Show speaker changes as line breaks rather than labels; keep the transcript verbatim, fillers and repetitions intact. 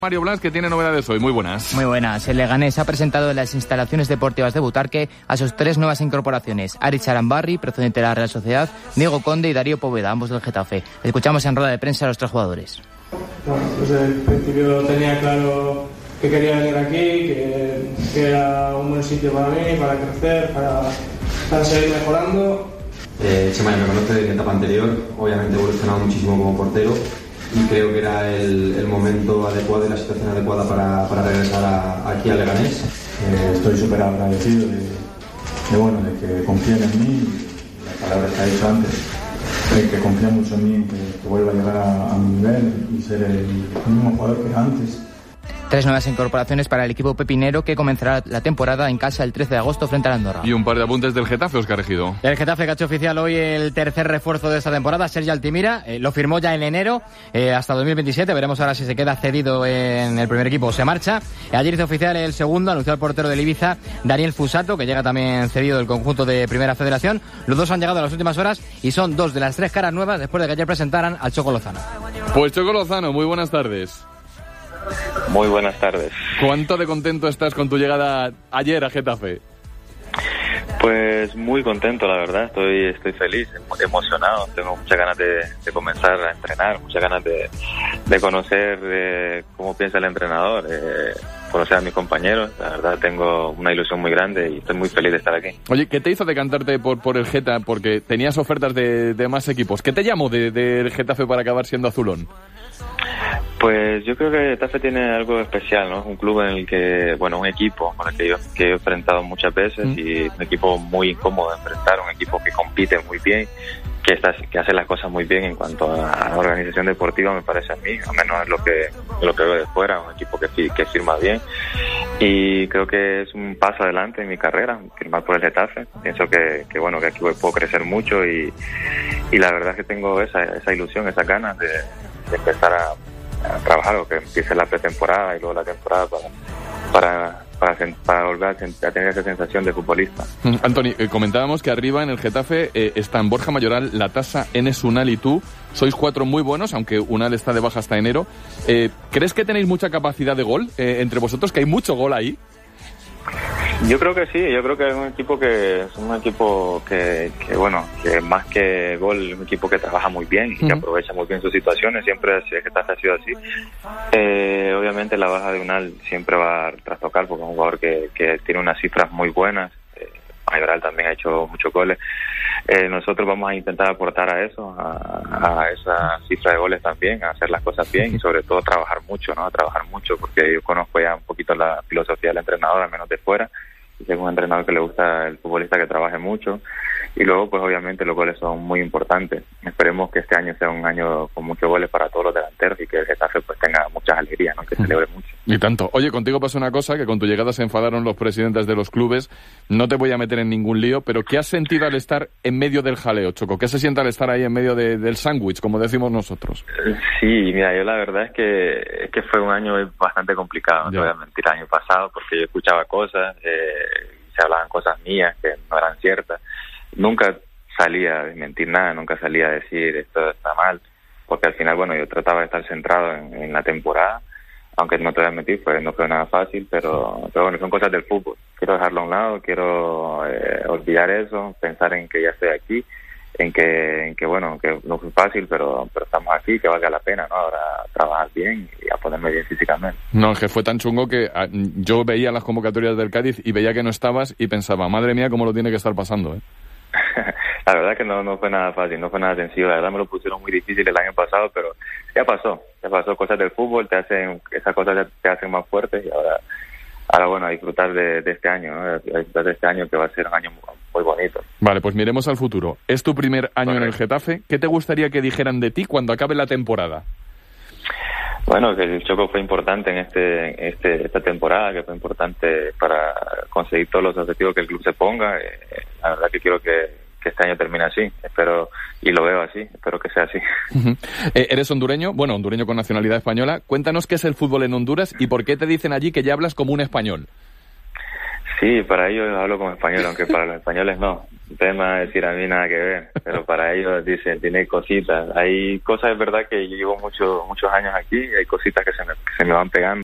Mario Blas, que tiene novedades hoy. Muy buenas.
Muy buenas. El Leganés ha presentado en las instalaciones deportivas de Butarque a sus tres nuevas incorporaciones. Aritz Arambarri, procedente de la Real Sociedad, Diego Conde y Darío Poveda, ambos del Getafe. Escuchamos en rueda de prensa a los tres jugadores.
Bueno, pues en principio tenía claro que quería venir aquí, que, que era un buen sitio para mí, para crecer, para, para seguir mejorando.
Eh, Chema, me conoce de mi etapa anterior, obviamente he evolucionado muchísimo como portero. Y creo que era el, el momento adecuado y la situación adecuada para, para regresar a, aquí a Leganés.
Eh, estoy súper agradecido de, de, bueno, de que confíen en mí, las palabras que ha dicho antes, de que confían mucho en mí, que, que vuelva a llegar a, a mi nivel y ser el, el mismo jugador que era antes.
Tres nuevas incorporaciones para el equipo pepinero que comenzará la temporada en casa el trece de agosto frente al Andorra.
Y un par de apuntes del Getafe, Óscar Ejido.
El Getafe que ha hecho oficial hoy el tercer refuerzo de esta temporada, Sergi Altimira, eh, lo firmó ya en enero eh, hasta dos mil veintisiete, veremos ahora si se queda cedido en el primer equipo o se marcha. Eh, ayer hizo oficial el segundo, anunció el portero del Ibiza, Daniel Fusato, que llega también cedido del conjunto de Primera Federación. Los dos han llegado a las últimas horas y son dos de las tres caras nuevas después de que ayer presentaran al Choco Lozano.
Pues Choco Lozano, muy buenas tardes.
Muy buenas tardes.
¿Cuánto de contento estás con tu llegada ayer a Getafe?
Pues muy contento, la verdad. Estoy estoy feliz, emocionado. Tengo muchas ganas de, de comenzar a entrenar, muchas ganas de, de conocer eh, cómo piensa el entrenador, eh, conocer a mis compañeros. La verdad, tengo una ilusión muy grande y estoy muy feliz de estar aquí.
Oye, ¿qué te hizo decantarte por, por el Geta? Porque tenías ofertas de, de más equipos. ¿Qué te llamó del de, de Getafe para acabar siendo azulón?
Pues yo creo que Getafe tiene algo especial, ¿no? Es un club en el que, bueno, un equipo con el que yo, que he enfrentado muchas veces mm. y un equipo muy incómodo de enfrentar, un equipo que compite muy bien, que está, que hace las cosas muy bien en cuanto a la organización deportiva, me parece a mí, al menos es lo que, lo que veo de fuera, un equipo que, que firma bien y creo que es un paso adelante en mi carrera, firmar por el Getafe. Pienso que, que bueno, que aquí puedo crecer mucho y, y la verdad es que tengo esa, esa ilusión, esas ganas de, de empezar a a trabajar o que empiece la pretemporada y luego la temporada para para para, para volver a tener esa sensación de futbolista.
Antoni, eh, comentábamos que arriba en el Getafe eh, están Borja Mayoral, Latasa, Enes Unal y tú. Sois cuatro muy buenos, aunque Unal está de baja hasta enero. Eh, ¿Crees que tenéis mucha capacidad de gol eh, entre vosotros, que hay mucho gol ahí?
Yo creo que sí, yo creo que es un equipo que es un equipo que, que bueno, que más que gol es un equipo que trabaja muy bien y que uh-huh. aprovecha muy bien sus situaciones, siempre es que ha sido así. Eh, obviamente la baja de Unal siempre va a trastocar porque es un jugador que, que tiene unas cifras muy buenas. Eh, Mayoral también ha hecho muchos goles. Eh, nosotros vamos a intentar aportar a eso, a, a esa cifra de goles también, a hacer las cosas bien y sobre todo trabajar mucho, ¿no? A trabajar mucho porque yo conozco ya un poquito la filosofía del entrenador, al menos de fuera. Es un entrenador que le gusta el futbolista que trabaje mucho y luego pues obviamente los goles son muy importantes. Esperemos que este año sea un año con muchos goles para todos los delanteros y que el Getafe pues tenga muchas alegrías, ¿no? Que celebre mucho.
Y tanto. Oye, contigo pasó una cosa, que con tu llegada se enfadaron los presidentes de los clubes. No te voy a meter en ningún lío, pero ¿qué has sentido al estar en medio del jaleo, Choco? ¿Qué se siente al estar ahí en medio de, del sándwich, como decimos nosotros?
Sí, mira, yo la verdad es que, es que fue un año bastante complicado, no te voy a mentir, el año pasado, porque yo escuchaba cosas, eh, se hablaban cosas mías que no eran ciertas. Nunca salía a desmentir nada, nunca salía a decir esto está mal, porque al final, bueno, yo trataba de estar centrado en, en la temporada, aunque no te voy a mentir, pues no fue nada fácil, pero, pero bueno, son cosas del fútbol. Quiero dejarlo a un lado, quiero eh, olvidar eso, pensar en que ya estoy aquí, en que, en que bueno, que no fue fácil, pero, pero estamos aquí, que valga la pena, ¿no? Ahora trabajar bien y a ponerme bien físicamente.
No, es que fue tan chungo que a, yo veía las convocatorias del Cádiz y veía que no estabas y pensaba, madre mía, cómo lo tiene que estar pasando, ¿eh?
La verdad que no, no fue nada fácil, no fue nada sencillo. La verdad me lo pusieron muy difícil el año pasado, pero ya pasó, ya pasó. Cosas del fútbol te hacen, esas cosas te hacen más fuertes y ahora, ahora bueno, a disfrutar de, de este año, ¿no? A disfrutar de este año que va a ser un año muy, muy bonito.
Vale, pues miremos al futuro. Es tu primer año Correcto. En el Getafe. ¿Qué te gustaría que dijeran de ti cuando acabe la temporada?
Bueno, que el Choco fue importante en este, este esta temporada, que fue importante para conseguir todos los objetivos que el club se ponga. Eh, la verdad que quiero que, que este año termine así, espero, y lo veo así, espero que sea así.
Uh-huh. Eh, ¿Eres hondureño? Bueno, hondureño con nacionalidad española. Cuéntanos qué es el fútbol en Honduras y por qué te dicen allí que ya hablas como un español.
Sí, para ellos hablo como español, aunque para los españoles no. Ustedes me van a decir a mí nada que ver, pero para ellos dicen, tiene cositas. Hay cosas, es verdad, que yo llevo mucho, muchos años aquí, hay cositas que se me, que se me van pegando.